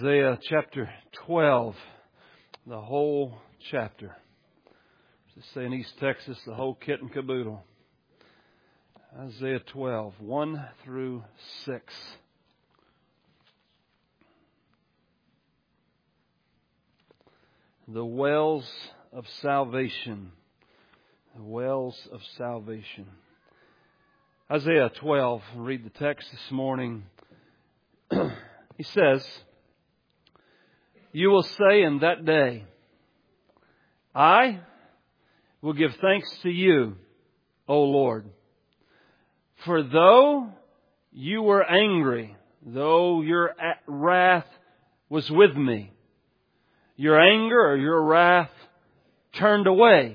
Isaiah chapter 12, the whole chapter. Just say in East Texas, the whole kit and caboodle. Isaiah 12, 1 through 6. The wells of salvation. The wells of salvation. Isaiah 12, read the text this morning. He says, "You will say in that day, I will give thanks to you, O Lord. For though you were angry, though your wrath was with me, your anger or your wrath turned away,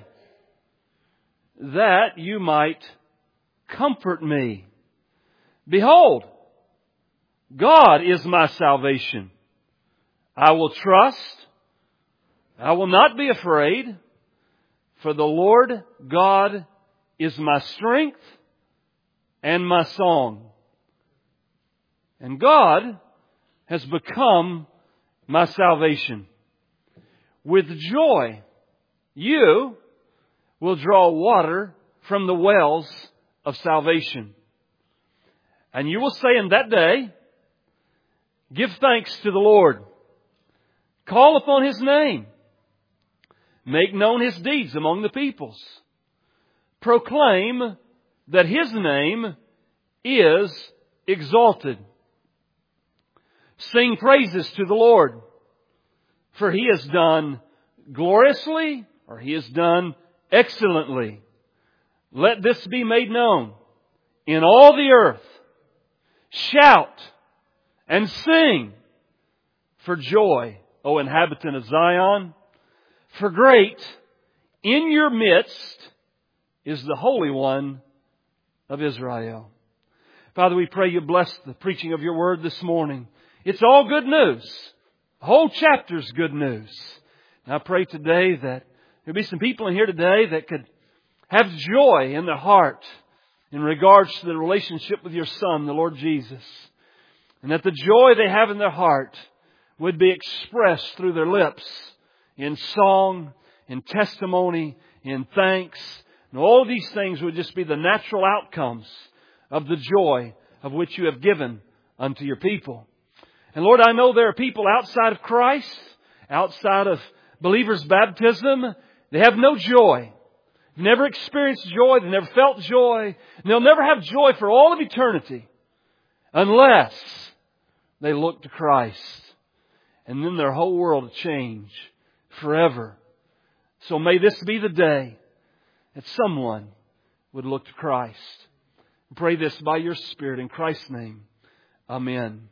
that you might comfort me. Behold, God is my salvation. I will trust. I will not be afraid. For the Lord God is my strength and my song. And God has become my salvation. With joy, you will draw water from the wells of salvation. And you will say in that day, give thanks to the Lord. Call upon His name. Make known His deeds among the peoples. Proclaim that His name is exalted. Sing praises to the Lord, for He has done gloriously, or He has done excellently. Let this be made known in all the earth. Shout and sing for joy, O inhabitant of Zion. For great in your midst is the Holy One of Israel." Father, we pray You bless the preaching of Your Word this morning. It's all good news. The whole chapter's good news. And I pray today that there'll be some people in here today that could have joy in their heart in regards to the relationship with Your Son, the Lord Jesus. And that the joy they have in their heart would be expressed through their lips in song, in testimony, in thanks. And all these things would just be the natural outcomes of the joy of which You have given unto Your people. And Lord, I know there are people outside of Christ, outside of believers' baptism, they have no joy. They've never experienced joy. They've never felt joy. And they'll never have joy for all of eternity unless they look to Christ. And then their whole world will change forever. So may this be the day that someone would look to Christ. Pray this by Your Spirit in Christ's name. Amen.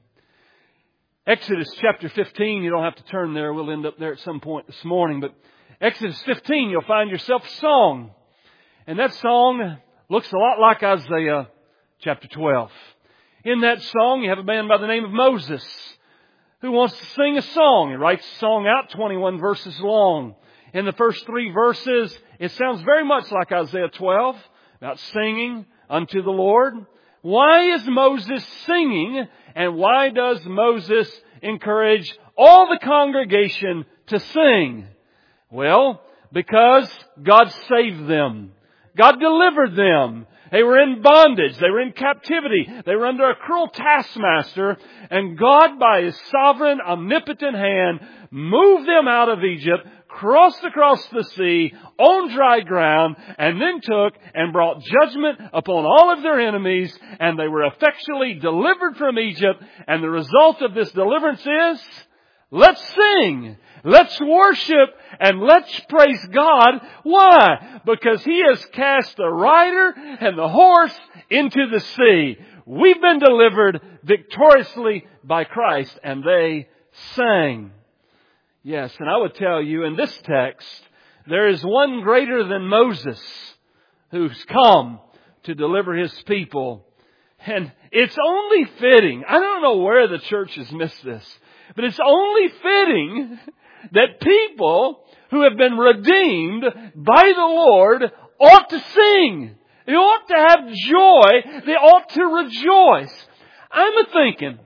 Exodus chapter 15, you don't have to turn there. We'll end up there at some point this morning. But Exodus 15, you'll find yourself a song. And that song looks a lot like Isaiah chapter 12. In that song, you have a man by the name of Moses who wants to sing a song. He writes a song out, 21 verses long. In the first 3 verses, it sounds very much like Isaiah 12, about singing unto the Lord. Why is Moses singing, and why does Moses encourage all the congregation to sing? Well, because God saved them. God delivered them. They were in bondage. They were in captivity. They were under a cruel taskmaster. And God, by His sovereign, omnipotent hand, moved them out of Egypt, crossed across the sea on dry ground, and then took and brought judgment upon all of their enemies. And they were effectually delivered from Egypt. And the result of this deliverance is, let's sing, let's worship, and let's praise God. Why? Because He has cast the rider and the horse into the sea. We've been delivered victoriously by Christ, and they sang. Yes, and I would tell you in this text, there is one greater than Moses who's come to deliver His people. And it's only fitting. I don't know where the church has missed this, but it's only fitting that people who have been redeemed by the Lord ought to sing. They ought to have joy. They ought to rejoice. I'm thinking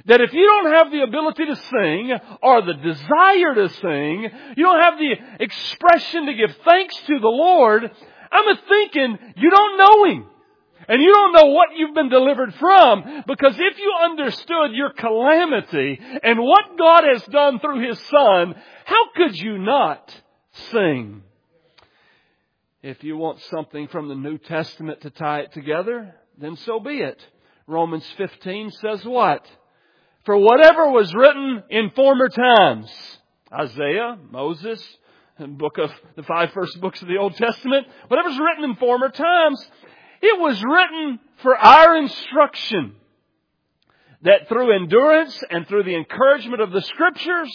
that if you don't have the ability to sing or the desire to sing, you don't have the expression to give thanks to the Lord, I'm thinking you don't know Him. And you don't know what you've been delivered from, because if you understood your calamity and what God has done through His Son, how could you not sing? If you want something from the New Testament to tie it together, then so be it. Romans 15 says what? For whatever was written in former times, Isaiah, Moses, the 5 first books of the Old Testament, whatever's written in former times, it was written for our instruction, that through endurance and through the encouragement of the Scriptures,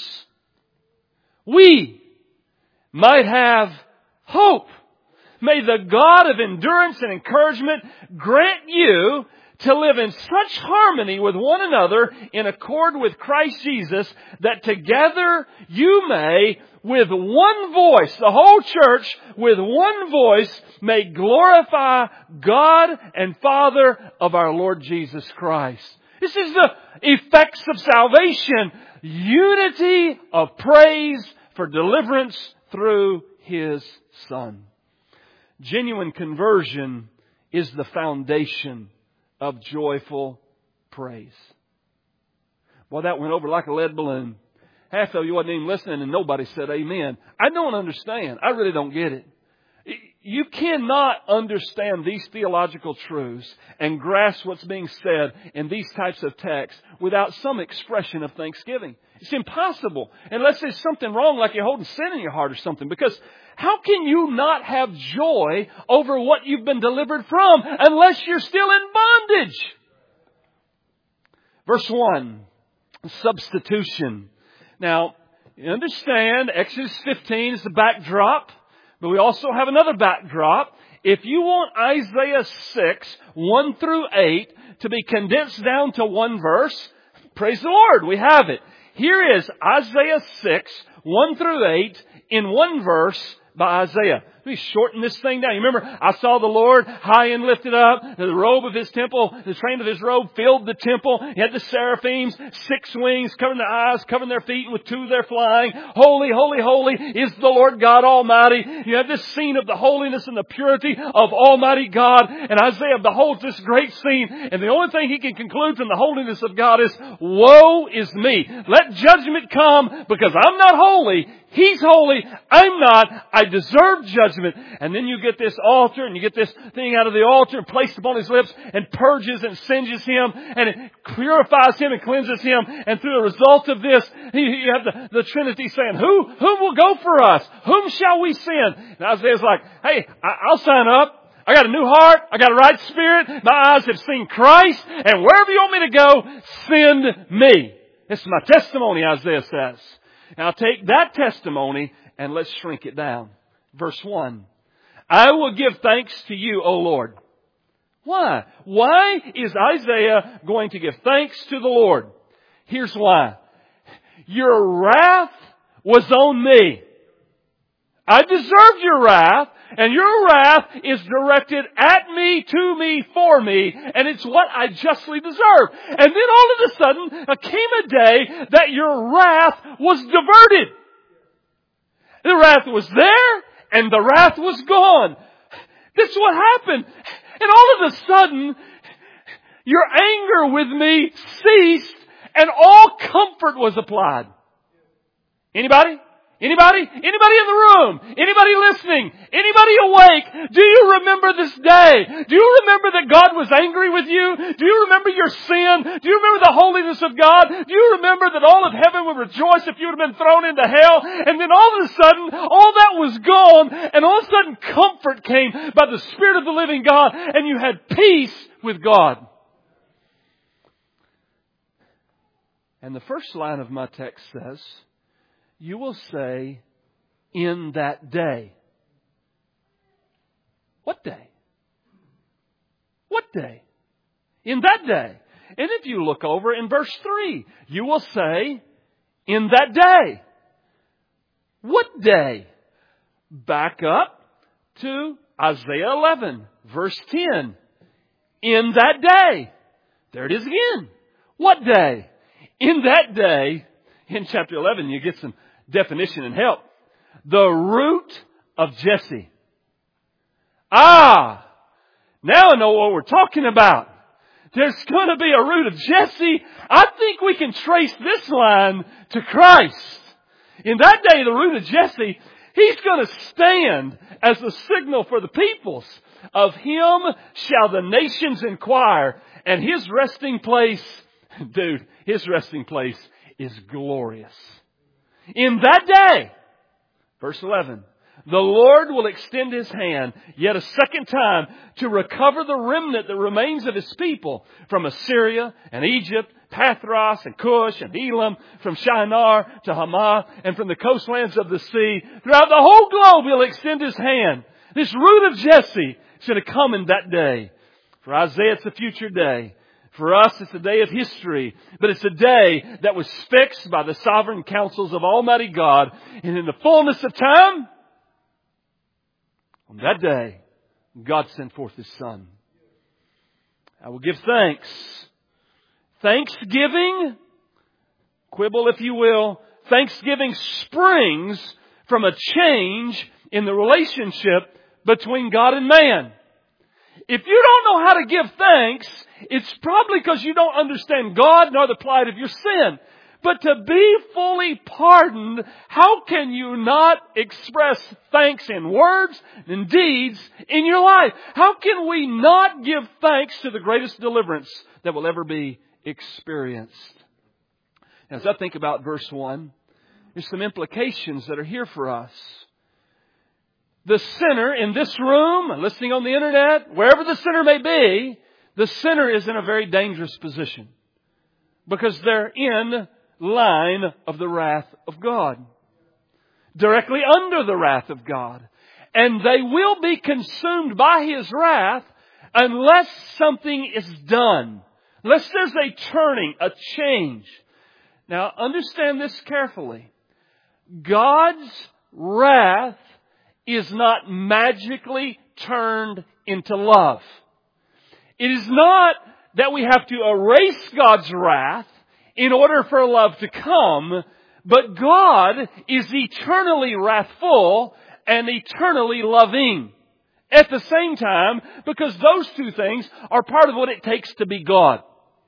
we might have hope. May the God of endurance and encouragement grant you to live in such harmony with one another in accord with Christ Jesus, that together you may, with one voice, the whole church, with one voice, may glorify God and Father of our Lord Jesus Christ. This is the effects of salvation. Unity of praise for deliverance through His Son. Genuine conversion is the foundation of joyful praise. Well, that went over like a lead balloon. Half of you wasn't even listening and nobody said amen. I don't understand. I really don't get it. You cannot understand these theological truths and grasp what's being said in these types of texts without some expression of thanksgiving. It's impossible unless there's something wrong, like you're holding sin in your heart or something. Because how can you not have joy over what you've been delivered from unless you're still in bondage? Verse 1, substitution. Now, you understand, Exodus 15 is the backdrop, but we also have another backdrop. If you want Isaiah 6, 1 through 8 to be condensed down to one verse, praise the Lord, we have it. Here is Isaiah 6, 1 through 8 in one verse by Isaiah. Let me shorten this thing down. You remember, I saw the Lord high and lifted up. The robe of His temple, the train of His robe filled the temple. He had the seraphims, 6 wings, covering their eyes, covering their feet, and with 2 they're flying. Holy, holy, holy is the Lord God Almighty. You have this scene of the holiness and the purity of Almighty God. And Isaiah beholds this great scene. And the only thing he can conclude from the holiness of God is, woe is me. Let judgment come, because I'm not holy. He's holy. I'm not. I deserve judgment. And then you get this altar, and you get this thing out of the altar and placed upon His lips, and purges and singes Him, and it purifies Him and cleanses Him. And through the result of this, you have the Trinity saying, who will go for us? Whom shall we send? And Isaiah's like, hey, I'll sign up. I got a new heart. I got a right spirit. My eyes have seen Christ. And wherever you want me to go, send me. This is my testimony, Isaiah says. Now take that testimony and let's shrink it down. Verse 1. I will give thanks to you, O Lord. Why? Why is Isaiah going to give thanks to the Lord? Here's why. Your wrath was on me. I deserved your wrath, and your wrath is directed at me, to me, for me, and it's what I justly deserve. And then all of a sudden, came a day that your wrath was diverted. The wrath was there, and the wrath was gone. This is what happened. And all of a sudden, your anger with me ceased, and all comfort was applied. Anybody? Anybody? Anybody in the room? Anybody listening? Anybody awake? Do you remember this day? Do you remember that God was angry with you? Do you remember your sin? Do you remember the holiness of God? Do you remember that all of heaven would rejoice if you would have been thrown into hell? And then all of a sudden, all that was gone, and all of a sudden comfort came by the Spirit of the living God, and you had peace with God. And the first line of my text says, you will say, in that day. What day? What day? In that day. And if you look over in verse 3, you will say, in that day. What day? Back up to Isaiah 11, verse 10. In that day. There it is again. What day? In that day, in chapter 11, you get some definition and help. The root of Jesse. Now I know what we're talking about. There's going to be a root of Jesse. I think we can trace this line to Christ. In that day, the root of Jesse, He's going to stand as the signal for the peoples. Of Him shall the nations inquire. And His resting place, His resting place is glorious. In that day, verse 11, the Lord will extend His hand yet a second time to recover the remnant that remains of His people from Assyria and Egypt, Pathros and Cush and Elam, from Shinar to Hamath, and from the coastlands of the sea. Throughout the whole globe He'll extend His hand. This root of Jesse is going to come in that day. For Isaiah, it's a future day. For us, it's a day of history. But it's a day that was fixed by the sovereign counsels of Almighty God. And in the fullness of time, on that day, God sent forth His Son. I will give thanks. Thanksgiving, quibble if you will, thanksgiving springs from a change in the relationship between God and man. If you don't know how to give thanks, it's probably because you don't understand God nor the plight of your sin. But to be fully pardoned, how can you not express thanks in words and deeds in your life? How can we not give thanks to the greatest deliverance that will ever be experienced? As I think about verse 1, there's some implications that are here for us. The sinner in this room, listening on the internet, wherever the sinner may be, the sinner is in a very dangerous position. Because they're in line of the wrath of God. Directly under the wrath of God. And they will be consumed by His wrath unless something is done. Unless there's a turning, a change. Now understand this carefully. God's wrath is not magically turned into love. It is not that we have to erase God's wrath in order for love to come, but God is eternally wrathful and eternally loving at the same time, because those two things are part of what it takes to be God.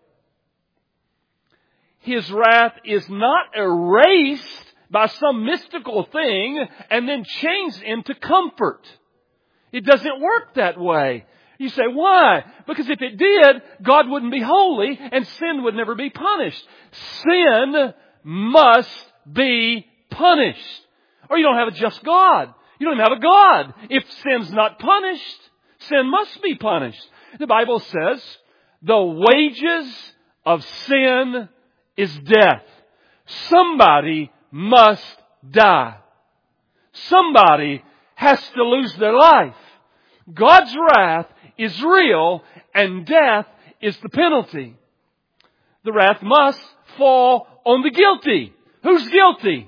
His wrath is not erased by some mystical thing and then changed into comfort. It doesn't work that way. You say, why? Because if it did, God wouldn't be holy and sin would never be punished. Sin must be punished. Or you don't have a just God. You don't have a God. If sin's not punished, sin must be punished. The Bible says, the wages of sin is death. Somebody must die. Somebody has to lose their life. God's wrath is real and death is the penalty. The wrath must fall on the guilty. Who's guilty?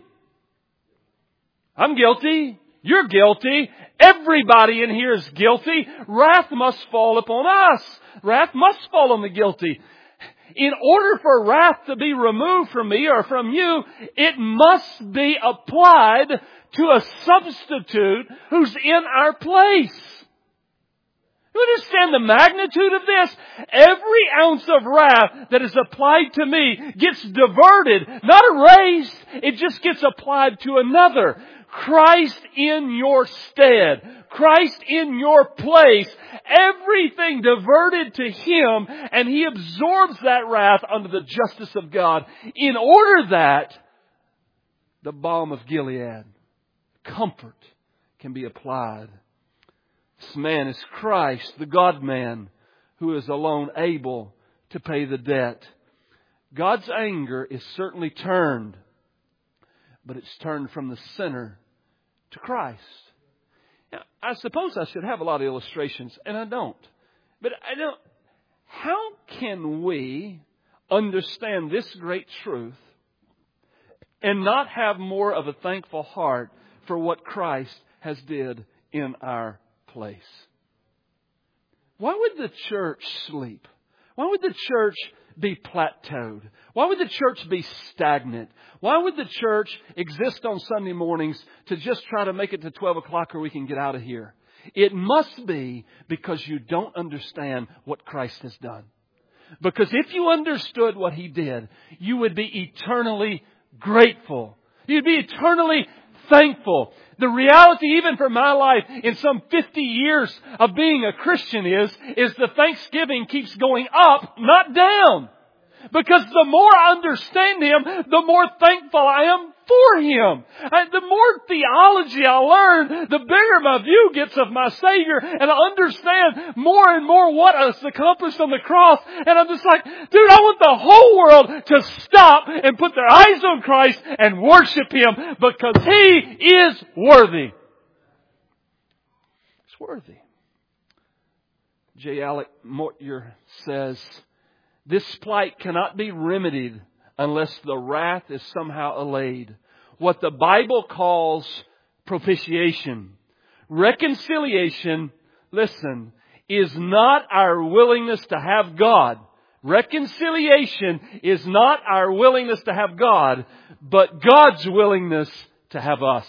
I'm guilty. You're guilty. Everybody in here is guilty. Wrath must fall upon us. Wrath must fall on the guilty. In order for wrath to be removed from me or from you, it must be applied to a substitute who's in our place. You understand the magnitude of this? Every ounce of wrath that is applied to me gets diverted, not erased. It just gets applied to another. Christ in your stead. Christ in your place. Everything diverted to Him, and He absorbs that wrath under the justice of God in order that the balm of Gilead, comfort, can be applied. This man is Christ, the God-man, who is alone able to pay the debt. God's anger is certainly turned, but it's turned from the sinner to Christ. Now, I suppose I should have a lot of illustrations, and I don't. But I don't. How can we understand this great truth and not have more of a thankful heart for what Christ has did in our place? Why would the church sleep? Why would the church be plateaued? Why would the church be stagnant? Why would the church exist on Sunday mornings to just try to make it to 12 o'clock or we can get out of here? It must be because you don't understand what Christ has done. Because if you understood what He did, you would be eternally grateful. You'd be eternally thankful. The reality, even for my life, in some 50 years of being a Christian is the thanksgiving keeps going up, not down. Because the more I understand Him, the more thankful I am for Him. The more theology I learn, the bigger my view gets of my Savior. And I understand more and more what is accomplished on the cross. And I'm just like, dude, I want the whole world to stop and put their eyes on Christ and worship Him because He is worthy. He's worthy. J. Alec Mortier says, this plight cannot be remedied unless the wrath is somehow allayed. What the Bible calls propitiation. Reconciliation, listen, is not our willingness to have God. Reconciliation is not our willingness to have God, but God's willingness to have us.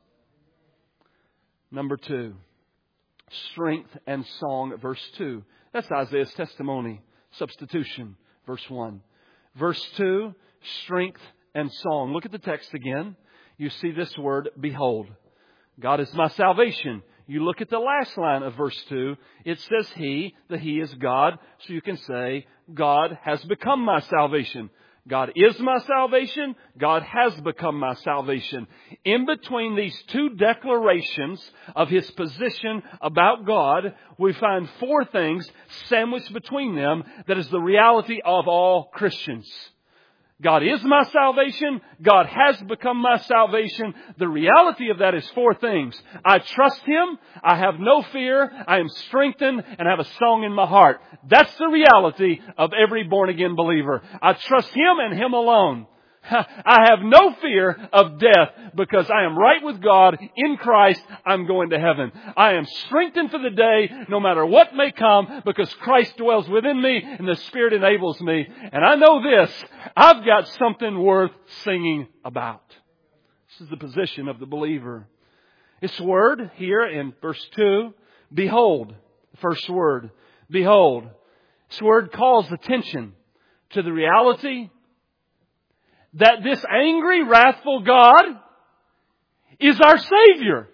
Number 2, strength and song, verse 2. That's Isaiah's testimony. Substitution, verse 1. Verse 2, strength and song. Look at the text again. You see this word, behold. God is my salvation. You look at the last line of verse 2. It says He, the He is God. So you can say, God has become my salvation. God is my salvation. God has become my salvation. In between these two declarations of His position about God, we find 4 things sandwiched between them that is the reality of all Christians. God is my salvation. God has become my salvation. The reality of that is 4 things. I trust Him. I have no fear. I am strengthened and have a song in my heart. That's the reality of every born-again believer. I trust Him and Him alone. I have no fear of death because I am right with God in Christ. I'm going to heaven. I am strengthened for the day no matter what may come because Christ dwells within me and the Spirit enables me. And I know this, I've got something worth singing about. This is the position of the believer. This word here in verse 2, behold, the first word, behold. This word calls attention to the reality that this angry, wrathful God is our Savior.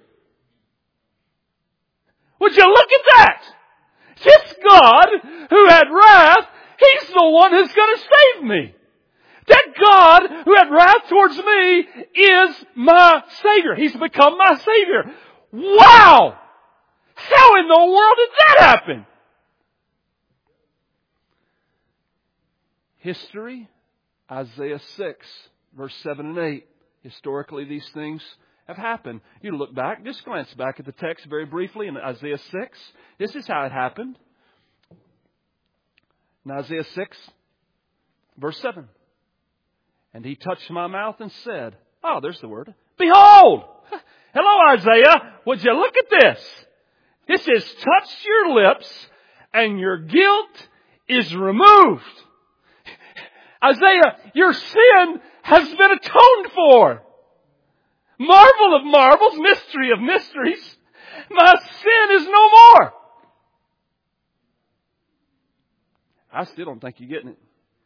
Would you look at that? This God who had wrath, He's the one who's going to save me. That God who had wrath towards me is my Savior. He's become my Savior. Wow! How in the world did that happen? History, Isaiah 6, verse 7 and 8. Historically, these things have happened. You look back, just glance back at the text very briefly in Isaiah 6. This is how it happened. In Isaiah 6, verse 7. And He touched my mouth and said, oh, there's the word, behold! Hello, Isaiah. Would you look at this? This has touched your lips and your guilt is removed. Isaiah, your sin has been atoned for. Marvel of marvels, mystery of mysteries. My sin is no more. I still don't think you're getting it.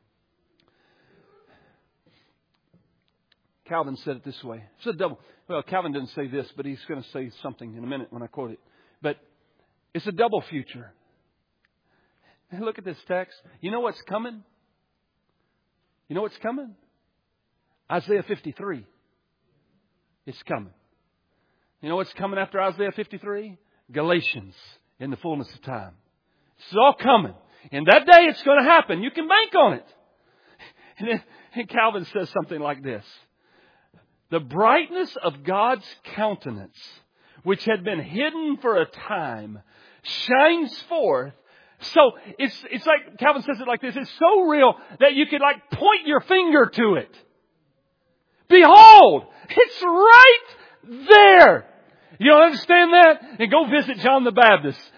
Calvin said it this way. It's a double. Well, Calvin didn't say this, but he's going to say something in a minute when I quote it. But it's a double future. And look at this text. You know what's coming? You know what's coming? Isaiah 53. It's coming. You know what's coming after Isaiah 53? Galatians in the fullness of time. It's all coming. And that day it's going to happen. You can bank on it. And Calvin says something like this. The brightness of God's countenance, which had been hidden for a time, shines forth. So it's like, Calvin says it like this, it's so real that you could like point your finger to it. Behold, it's right there. You don't understand that? And go visit John the Baptist.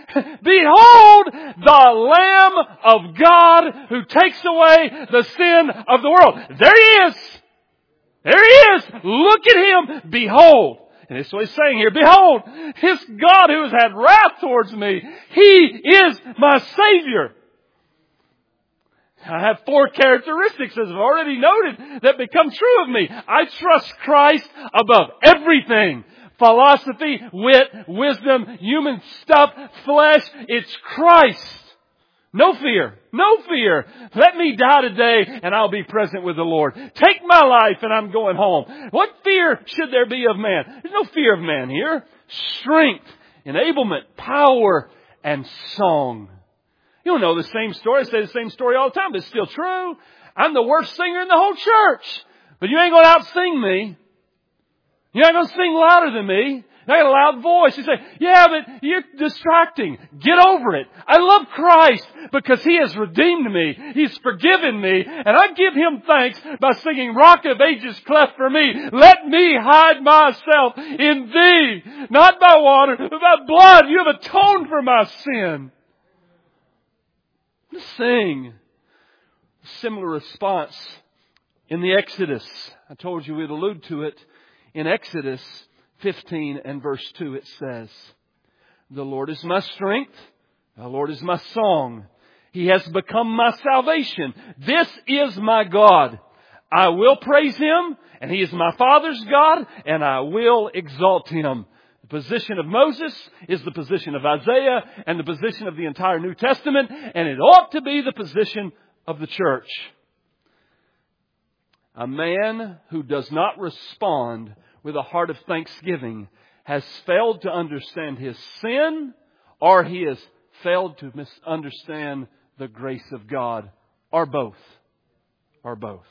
Behold the Lamb of God who takes away the sin of the world. There He is. There He is. Look at Him. Behold. And that's what He's saying here. Behold, this God who has had wrath towards me. He is my Savior. I have 4 characteristics, as I've already noted, that become true of me. I trust Christ above everything. Philosophy, wit, wisdom, human stuff, flesh. It's Christ. No fear. No fear. Let me die today and I'll be present with the Lord. Take my life and I'm going home. What fear should there be of man? There's no fear of man here. Strength, enablement, power, and song. You don't know the same story. I say the same story all the time, but it's still true. I'm the worst singer in the whole church. But you ain't going to outsing me. You're not going to sing louder than me. I got a loud voice. You say, yeah, but you're distracting. Get over it. I love Christ because He has redeemed me. He's forgiven me. And I give Him thanks by singing, Rock of Ages cleft for me. Let me hide myself in Thee. Not by water, but by blood. You have atoned for my sin. Let's sing a similar response in the Exodus. I told you we'd allude to it. In Exodus 15 and verse 2 it says, The Lord is my strength. The Lord is my song. He has become my salvation. This is my God. I will praise Him, and He is my Father's God, and I will exalt Him. The position of Moses is the position of Isaiah and the position of the entire New Testament, and it ought to be the position of the church. A man who does not respond with a heart of thanksgiving has failed to understand his sin, or he has failed to misunderstand the grace of God, or both. Or both.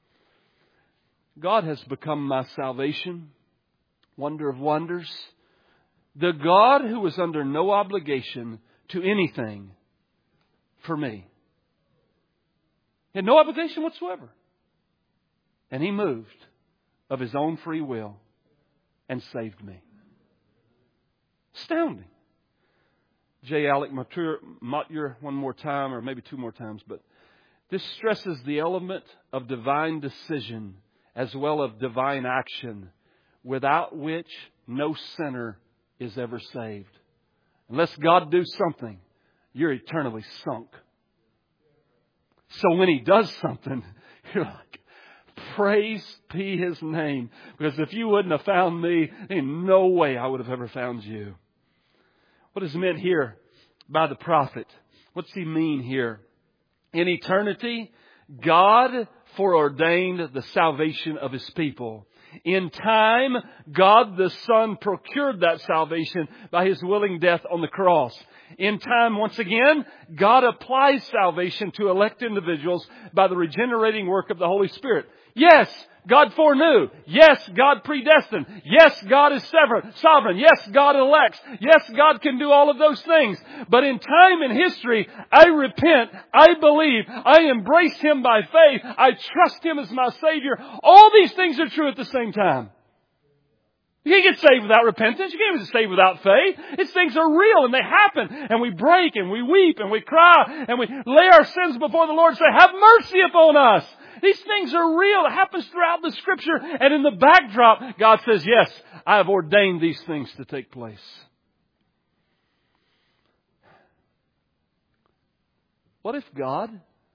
God has become my salvation. Wonder of wonders. The God who was under no obligation to anything for me. He had no obligation whatsoever. And He moved of His own free will and saved me. Astounding. J. Alec Motyer, one more time, or maybe 2 more times, but this stresses the element of divine decision as well as divine action, without which no sinner is ever saved. Unless God do something, you're eternally sunk. So when He does something, you're like, praise be His name. Because if you wouldn't have found me, in no way I would have ever found you. What is meant here by the prophet? What's he mean here? In eternity, God foreordained the salvation of His people. In time, God the Son procured that salvation by His willing death on the cross. In time, once again, God applies salvation to elect individuals by the regenerating work of the Holy Spirit. Yes, God foreknew. Yes, God predestined. Yes, God is sovereign. Yes, God elects. Yes, God can do all of those things. But in time and history, I repent. I believe. I embrace Him by faith. I trust Him as my Savior. All these things are true at the same time. You can't get saved without repentance. You can't get saved without faith. These things are real and they happen. And we break and we weep and we cry and we lay our sins before the Lord and say, have mercy upon us. These things are real. It happens throughout the Scripture. And in the backdrop, God says, yes, I have ordained these things to take place. What if God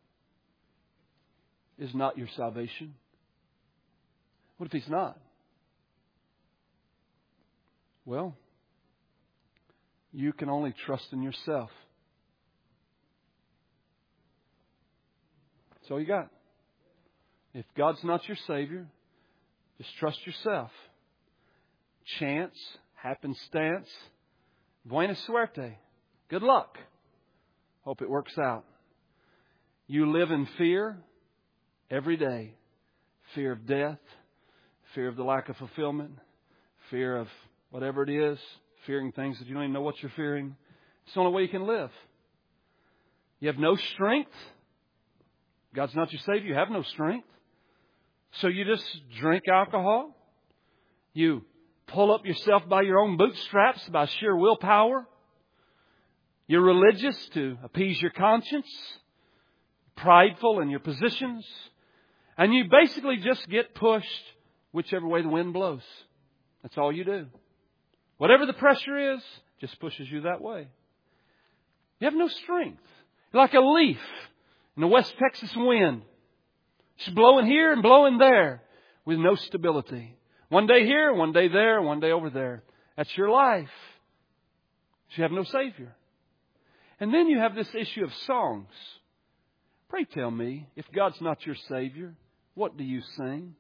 is not your salvation? What if He's not? Well, you can only trust in yourself. That's all you got. If God's not your Savior, just trust yourself. Chance, happenstance, buena suerte. Good luck. Hope it works out. You live in fear every day. Fear of death, fear of the lack of fulfillment, fear of whatever it is, fearing things that you don't even know what you're fearing. It's the only way you can live. You have no strength. God's not your Savior. You have no strength. So you just drink alcohol. You pull up yourself by your own bootstraps by sheer willpower. You're religious to appease your conscience, prideful in your positions, and you basically just get pushed whichever way the wind blows. That's all you do. Whatever the pressure is, just pushes you that way. You have no strength. You're like a leaf in the West Texas wind. It's blowing here and blowing there with no stability. One day here, one day there, one day over there. That's your life. You have no Savior. And then you have this issue of songs. Pray tell me, if God's not your Savior, what do you sing?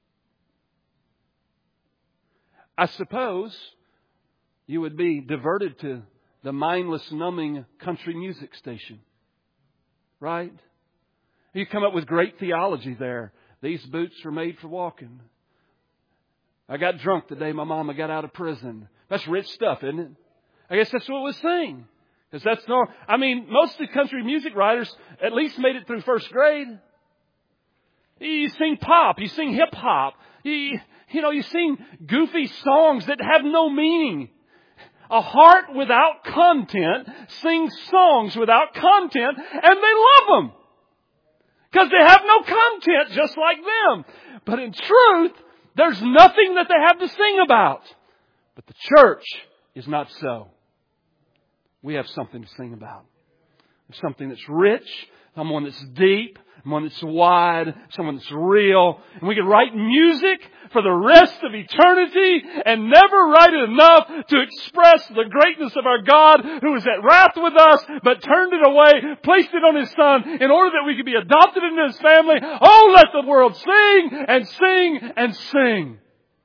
I suppose you would be diverted to the mindless, numbing country music station. Right? You come up with great theology there. These boots are made for walking. I got drunk the day my mama got out of prison. That's rich stuff, isn't it? I guess that's what we sing. Because that's no. I mean, most of the country music writers at least made it through first grade. You sing pop. You sing hip hop. You sing goofy songs that have no meaning. A heart without content sings songs without content, and they love them. Because they have no content just like them. But in truth, there's nothing that they have to sing about. But the church is not so. We have something to sing about. Something that's rich, someone that's deep, someone that's wide, someone that's real. And we can write music for the rest of eternity and never write it enough to express the greatness of our God who is at wrath with us, but turned it away, placed it on His Son in order that we could be adopted into His family. Oh, let the world sing and sing and sing.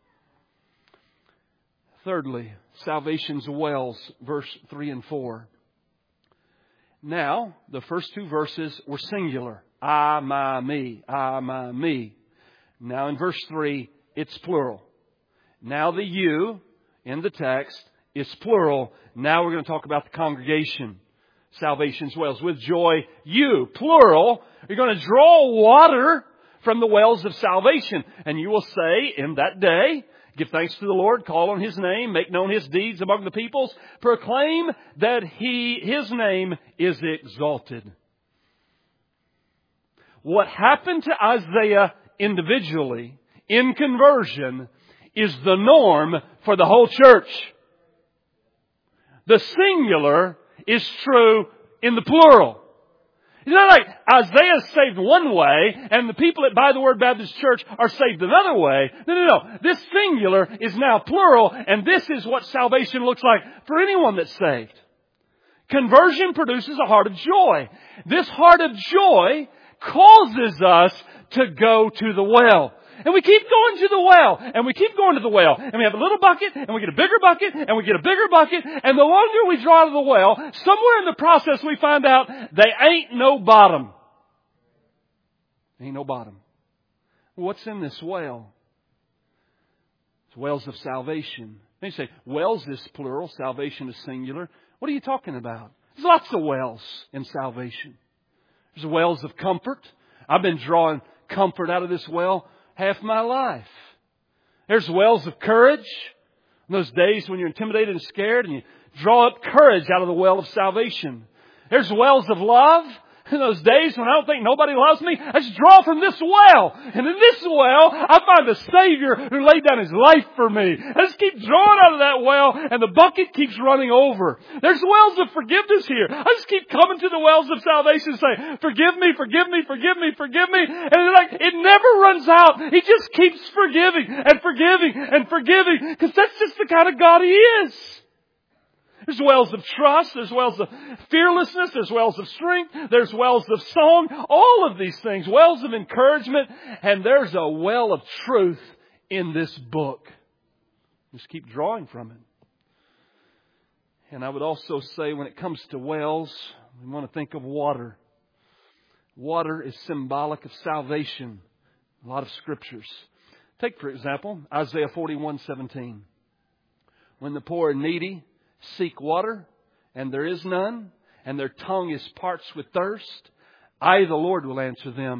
Thirdly, salvation's wells, verse 3 and 4. Now, the first two verses were singular. I, my, me. I, my, me. Now in verse 3, it's plural. Now the you in the text is plural. Now we're going to talk about the congregation. Salvation's wells. With joy, you, plural, you're going to draw water from the wells of salvation. And you will say in that day, give thanks to the Lord, call on His name, make known His deeds among the peoples, proclaim that His name is exalted. What happened to Isaiah individually in conversion is the norm for the whole church. The singular is true in the plural. It's not like Isaiah is saved one way and the people at By the Word Baptist Church are saved another way. No. This singular is now plural, and this is what salvation looks like for anyone that's saved. Conversion produces a heart of joy. This heart of joy causes us to go to the well. And we keep going to the well, and we keep going to the well, and we have a little bucket, and we get a bigger bucket, and we get a bigger bucket, and the longer we draw to the well, somewhere in the process we find out they ain't no bottom. Ain't no bottom. What's in this well? It's wells of salvation. Then you say, wells is plural, salvation is singular. What are you talking about? There's lots of wells in salvation. There's wells of comfort. I've been drawing comfort out of this well half my life. There's wells of courage. Those days when you're intimidated and scared and you draw up courage out of the well of salvation. There's wells of love. In those days when I don't think nobody loves me, I just draw from this well. And in this well, I find a Savior who laid down His life for me. I just keep drawing out of that well and the bucket keeps running over. There's wells of forgiveness here. I just keep coming to the wells of salvation and say, forgive me, forgive me, forgive me, forgive me. And it's like, it never runs out. He just keeps forgiving and forgiving and forgiving because that's just the kind of God He is. There's wells of trust. There's wells of fearlessness. There's wells of strength. There's wells of song. All of these things. Wells of encouragement. And there's a well of truth in this book. Just keep drawing from it. And I would also say when it comes to wells, we want to think of water. Water is symbolic of salvation. A lot of scriptures. Take, for example, Isaiah 41:17. When the poor and needy seek water, and there is none, and their tongue is parched with thirst, I, the Lord, will answer them.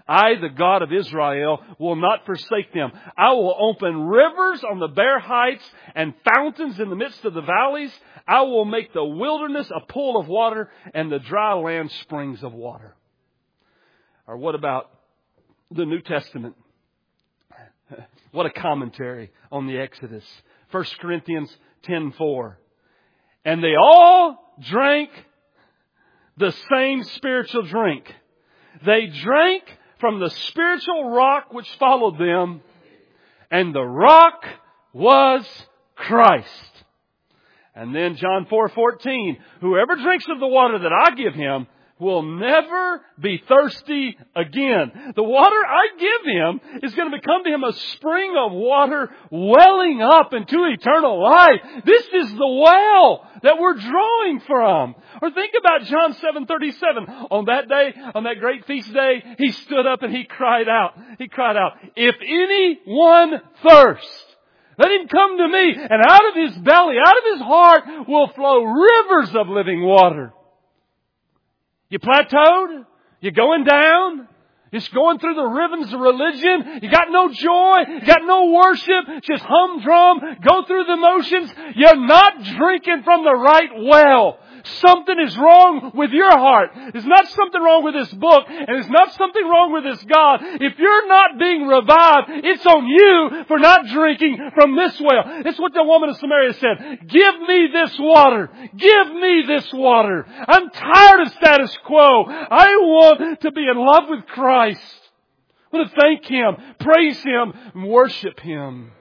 I, the God of Israel, will not forsake them. I will open rivers on the bare heights and fountains in the midst of the valleys. I will make the wilderness a pool of water and the dry land springs of water. Or what about the New Testament? What a commentary on the Exodus. 1 Corinthians 10:4. And they all drank the same spiritual drink. They drank from the spiritual rock which followed them, and the rock was Christ. And then John 4:14, whoever drinks of the water that I give him will never be thirsty again. The water I give him is going to become to him a spring of water welling up into eternal life. This is the well that we're drawing from. Or think about John 7:37. On that day, on that great feast day, he stood up and he cried out. He cried out, if anyone thirsts, let him come to me, and out of his belly, out of his heart will flow rivers of living water. You plateaued? You're going down? You're just going through the rhythms of religion? You got no joy? You got no worship? Just humdrum? Go through the motions? You're not drinking from the right well. Something is wrong with your heart. There's not something wrong with this book, and there's not something wrong with this God. If you're not being revived, it's on you for not drinking from this well. It's what the woman of Samaria said. Give me this water. Give me this water. I'm tired of status quo. I want to be in love with Christ. I want to thank Him, praise Him, and worship Him.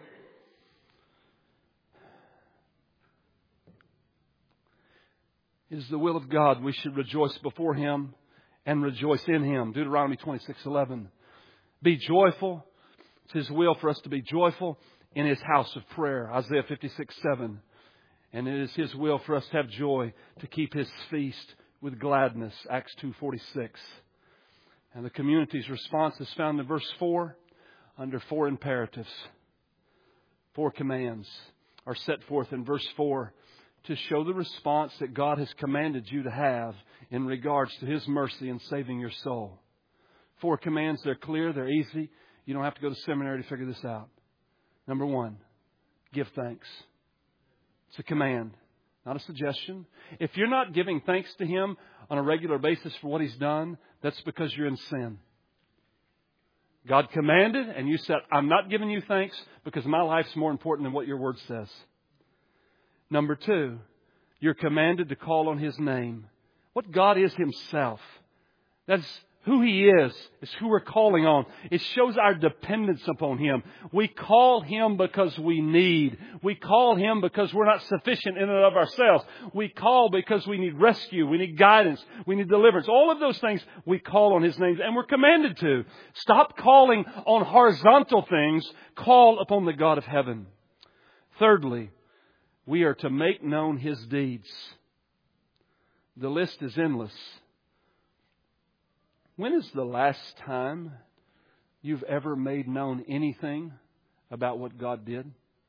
It is the will of God we should rejoice before Him and rejoice in Him. Deuteronomy 26:11. Be joyful. It's His will for us to be joyful in His house of prayer. Isaiah 56:7. And it is His will for us to have joy, to keep His feast with gladness. Acts 2:46. And the community's response is found in verse 4 under 4 imperatives. 4 commands are set forth in verse 4. To show the response that God has commanded you to have in regards to His mercy in saving your soul. 4 commands, they're clear, they're easy. You don't have to go to seminary to figure this out. Number 1, give thanks. It's a command, not a suggestion. If you're not giving thanks to Him on a regular basis for what He's done, that's because you're in sin. God commanded, and you said, I'm not giving you thanks because my life's more important than what your word says. Number 2, you're commanded to call on His name. What God is Himself. That's who He is. It's who we're calling on. It shows our dependence upon Him. We call Him because we need. We call Him because we're not sufficient in and of ourselves. We call because we need rescue. We need guidance. We need deliverance. All of those things we call on His name. And we're commanded to. Stop calling on horizontal things. Call upon the God of heaven. Thirdly, we are to make known His deeds. The list is endless. When is the last time you've ever made known anything about what God did?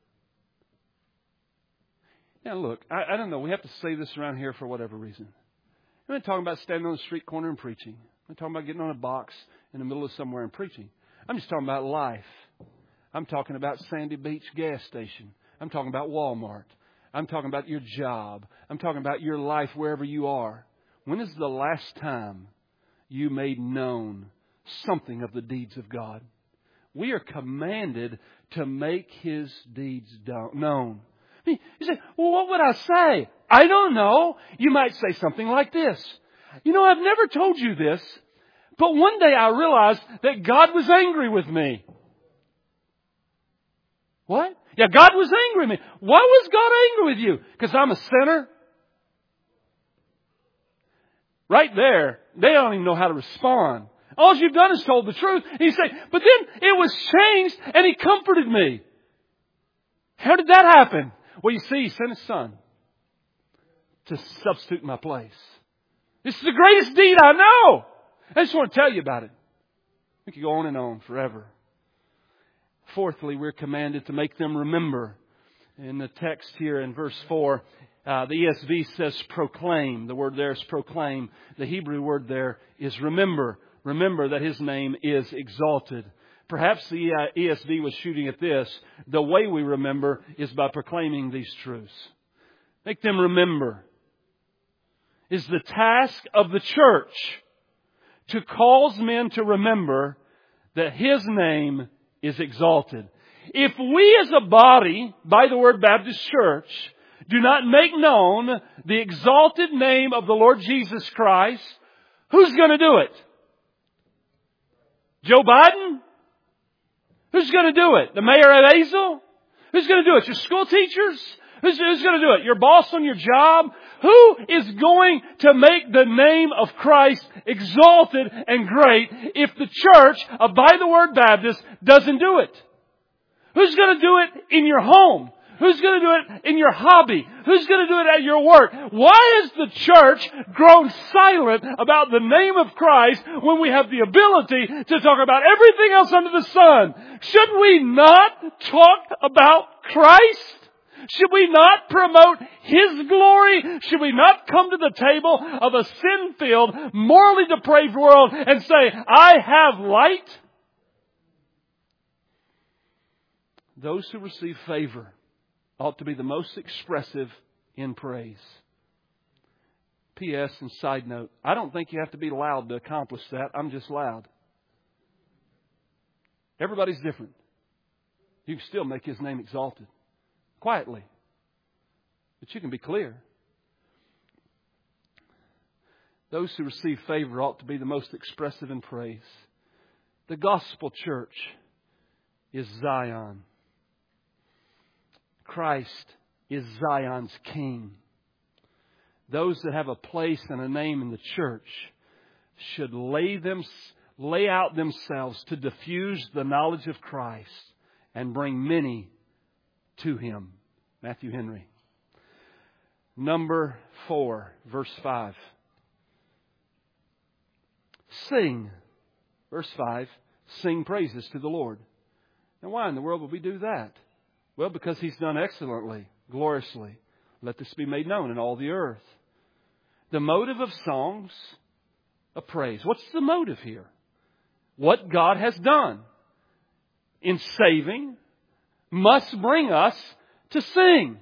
Now look, I don't know. We have to say this around here for whatever reason. I'm not talking about standing on the street corner and preaching. I'm not talking about getting on a box in the middle of somewhere and preaching. I'm just talking about life. I'm talking about Sandy Beach gas station. I'm talking about Walmart. I'm talking about your job. I'm talking about your life wherever you are. When is the last time you made known something of the deeds of God? We are commanded to make His deeds known. I mean, you say, well, what would I say? I don't know. You might say something like this. You know, I've never told you this, but one day I realized that God was angry with me. What? Yeah, God was angry with me. Why was God angry with you? Because I'm a sinner? Right there, they don't even know how to respond. All you've done is told the truth. And you say, but then it was changed and He comforted me. How did that happen? Well, you see, He sent His Son to substitute in my place. This is the greatest deed I know. I just want to tell you about it. We could go on and on forever. Fourthly, we're commanded to make them remember. In the text here in verse 4, the ESV says proclaim. The word there is proclaim. The Hebrew word there is remember. remember that His name is exalted. Perhaps the ESV was shooting at this. The way we remember is by proclaiming these truths. Make them remember. Is the task of the church to cause men to remember that His name is exalted. If we as a body, by the Word Baptist Church, do not make known the exalted name of the Lord Jesus Christ, who's going to do it? Joe Biden? Who's going to do it? The mayor of Azle? Who's going to do it? Your school teachers? Who's going to do it? Your boss on your job? Who is going to make the name of Christ exalted and great if the church of By the Word Baptist doesn't do it? Who's going to do it in your home? Who's going to do it in your hobby? Who's going to do it at your work? Why has the church grown silent about the name of Christ when we have the ability to talk about everything else under the sun? Should we not talk about Christ? Should we not promote His glory? Should we not come to the table of a sin-filled, morally depraved world and say, I have light? Those who receive favor ought to be the most expressive in praise. P.S. and side note, I don't think you have to be loud to accomplish that. I'm just loud. Everybody's different. You can still make His name exalted. Quietly. But you can be clear. Those who receive favor ought to be the most expressive in praise. The gospel church is Zion. Christ is Zion's King. Those that have a place and a name in the church should lay out themselves to diffuse the knowledge of Christ and bring many to Him. Matthew Henry. Number 4, verse 5. Sing. Verse 5. Sing praises to the Lord. Now why in the world would we do that? Well, because He's done excellently, gloriously. Let this be made known in all the earth. The motive of songs of praise. What's the motive here? What God has done in saving must bring us to sing.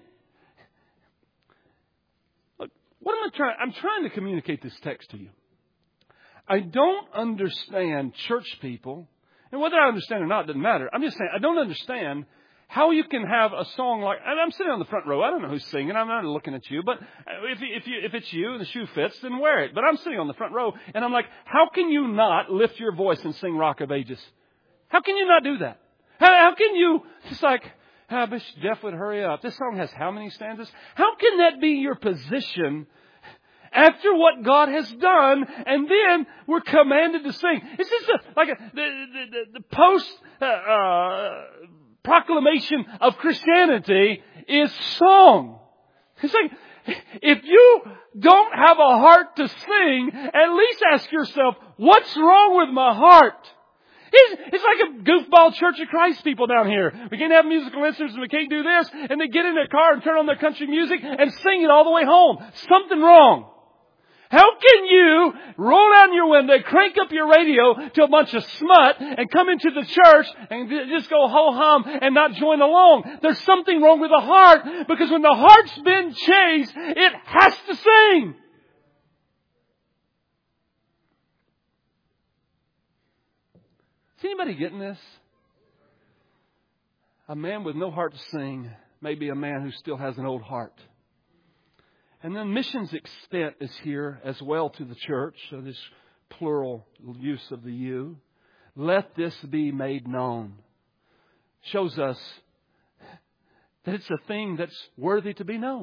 Look, what am I trying? I'm trying to communicate this text to you. I don't understand church people, and whether I understand or not doesn't matter. I'm just saying I don't understand how you can have a song like, and I'm sitting on the front row. I don't know who's singing. I'm not looking at you, but if it's you and the shoe fits, then wear it. But I'm sitting on the front row, and I'm like, how can you not lift your voice and sing Rock of Ages? How can you not do that? How can you just like, I wish Jeff would hurry up. This song has how many stanzas? How can that be your position after what God has done, and then we're commanded to sing? It's just the post proclamation of Christianity is song. It's like, if you don't have a heart to sing, at least ask yourself, what's wrong with my heart? It's like a goofball Church of Christ people down here. We can't have musical instruments and we can't do this. And they get in their car and turn on their country music and sing it all the way home. Something wrong. How can you roll down your window, crank up your radio to a bunch of smut and come into the church and just go ho-hum and not join along? There's something wrong with the heart, because when the heart's been changed, it has to sing. Is anybody getting this? A man with no heart to sing may be a man who still has an old heart. And then missions extent is here as well to the church. So this plural use of the you. Let this be made known. Shows us that it's a thing that's worthy to be known.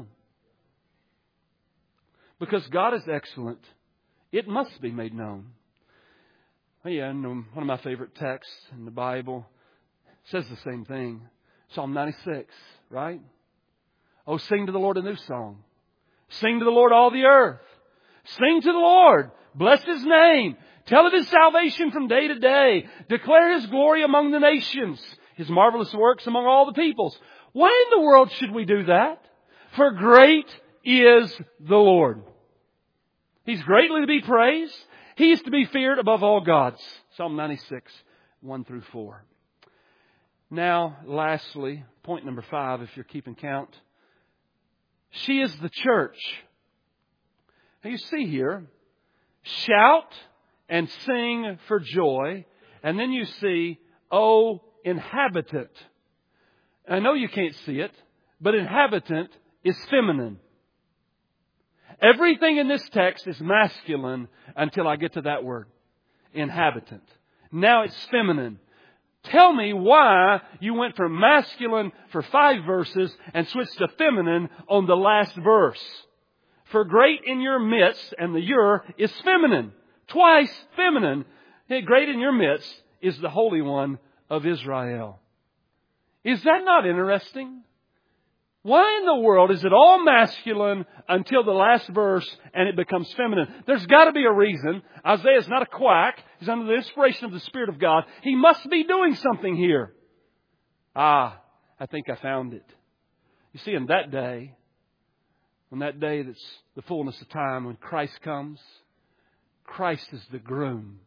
Because God is excellent, it must be made known. Oh yeah, and one of my favorite texts in the Bible says the same thing. Psalm 96, right? Oh, sing to the Lord a new song. Sing to the Lord all the earth. Sing to the Lord. Bless His name. Tell of His salvation from day to day. Declare His glory among the nations. His marvelous works among all the peoples. Why in the world should we do that? For great is the Lord. He's greatly to be praised. He is to be feared above all gods. Psalm 96, 1 through 4. Now, lastly, point number 5, if you're keeping count. She is the church. Now you see here, shout and sing for joy. And then you see, O inhabitant. I know you can't see it, but inhabitant is feminine. Everything in this text is masculine until I get to that word. Inhabitant. Now it's feminine. Tell me why you went from masculine for 5 verses and switched to feminine on the last verse. For great in your midst, and the your is feminine. Twice feminine. Great in your midst is the Holy One of Israel. Is that not interesting? Why in the world is it all masculine until the last verse and it becomes feminine? There's got to be a reason. Isaiah is not a quack. He's under the inspiration of the Spirit of God. He must be doing something here. I think I found it. You see, in that day, on that day that's the fullness of time, when Christ comes, Christ is the groom.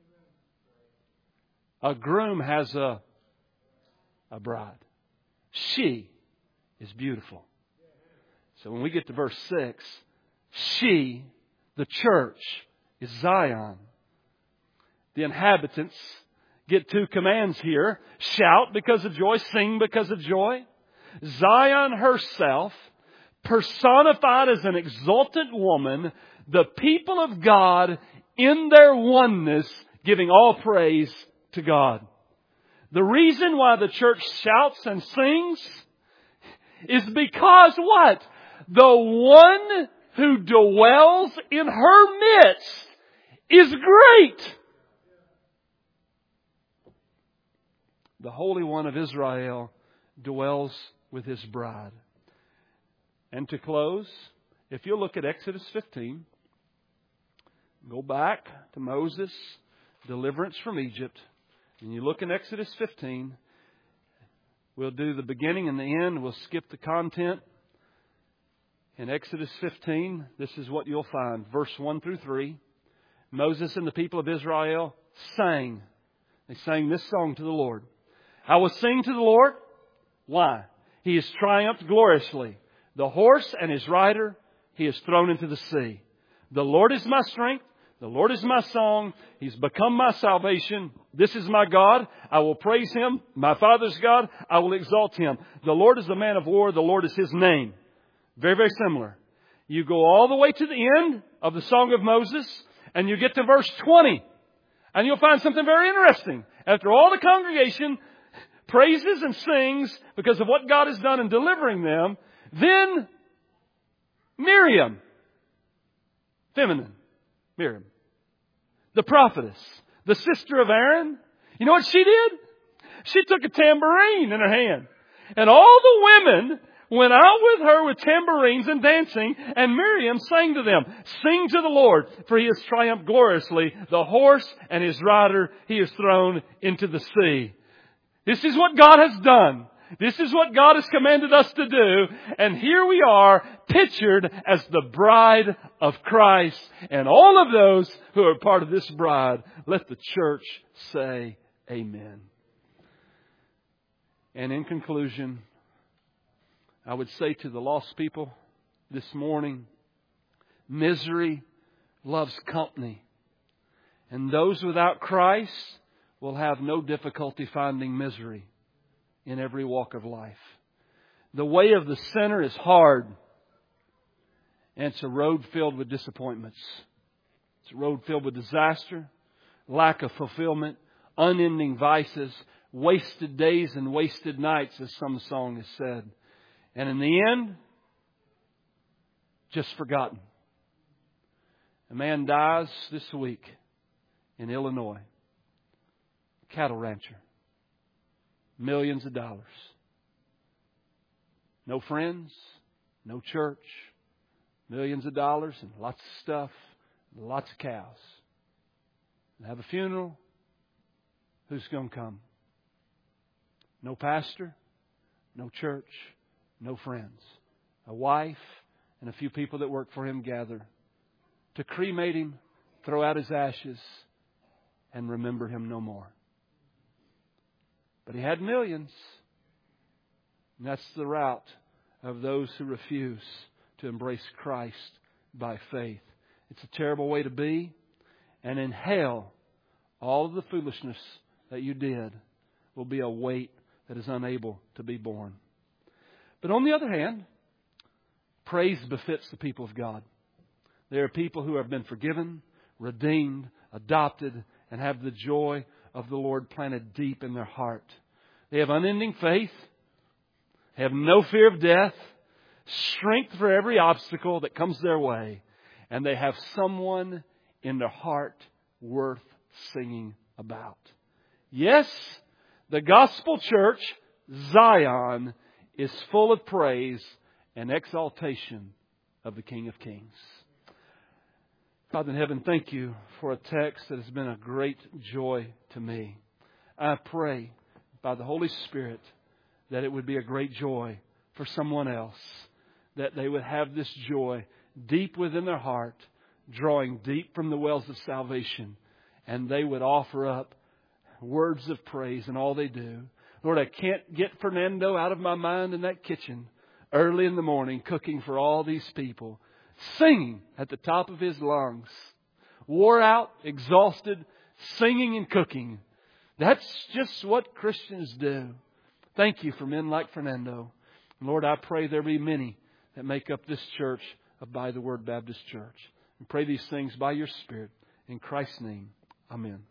A groom has a bride. She is beautiful. So when we get to verse 6, she, the church, is Zion. The inhabitants get 2 commands here. Shout because of joy, sing because of joy. Zion herself, personified as an exultant woman, the people of God in their oneness, giving all praise to God. The reason why the church shouts and sings is because what? The one who dwells in her midst is great. The Holy One of Israel dwells with His bride. And to close, if you look at Exodus 15, go back to Moses' deliverance from Egypt, and you look in Exodus 15, we'll do the beginning and the end. We'll skip the content. In Exodus 15, this is what you'll find. Verse 1 through 3. Moses and the people of Israel sang. They sang this song to the Lord. I will sing to the Lord. Why? He has triumphed gloriously. The horse and his rider He has thrown into the sea. The Lord is my strength. The Lord is my song. He's become my salvation. This is my God. I will praise Him. My Father's God. I will exalt Him. The Lord is the man of war. The Lord is His name. Very, very similar. You go all the way to the end of the Song of Moses and you get to verse 20. And you'll find something very interesting. After all the congregation praises and sings because of what God has done in delivering them, then Miriam, feminine, Miriam, the prophetess, the sister of Aaron, you know what she did? She took a tambourine in her hand. And all the women went out with her with tambourines and dancing, and Miriam sang to them, sing to the Lord, for He has triumphed gloriously. The horse and his rider He has thrown into the sea. This is what God has done. This is what God has commanded us to do. And here we are, pictured as the bride of Christ. And all of those who are part of this bride, let the church say amen. And in conclusion, I would say to the lost people this morning, misery loves company. And those without Christ will have no difficulty finding misery in every walk of life. The way of the sinner is hard. And it's a road filled with disappointments. It's a road filled with disaster, lack of fulfillment, unending vices, wasted days and wasted nights, as some song has said. And in the end, just forgotten. A man dies this week in Illinois. Cattle rancher. Millions of dollars. No friends, no church, millions of dollars and lots of stuff, lots of cows. And have a funeral. Who's going to come? No pastor, no church, no friends. A wife and a few people that work for him gather to cremate him, throw out his ashes, and remember him no more. But he had millions. And that's the route of those who refuse to embrace Christ by faith. It's a terrible way to be. And in hell, all of the foolishness that you did will be a weight that is unable to be borne. But on the other hand, praise befits the people of God. There are people who have been forgiven, redeemed, adopted, and have the joy of the Lord planted deep in their heart. They have unending faith, have no fear of death, strength for every obstacle that comes their way, and they have someone in their heart worth singing about. Yes, the gospel church, Zion, is full of praise and exaltation of the King of Kings. Father in heaven, thank you for a text that has been a great joy to me. I pray by the Holy Spirit that it would be a great joy for someone else, that they would have this joy deep within their heart, drawing deep from the wells of salvation, and they would offer up words of praise in all they do. Lord, I can't get Fernando out of my mind in that kitchen early in the morning cooking for all these people, singing at the top of his lungs, wore out, exhausted, singing and cooking. That's just what Christians do. Thank you for men like Fernando. Lord, I pray there be many that make up this church of By the Word Baptist Church. And pray these things by your Spirit. In Christ's name, amen.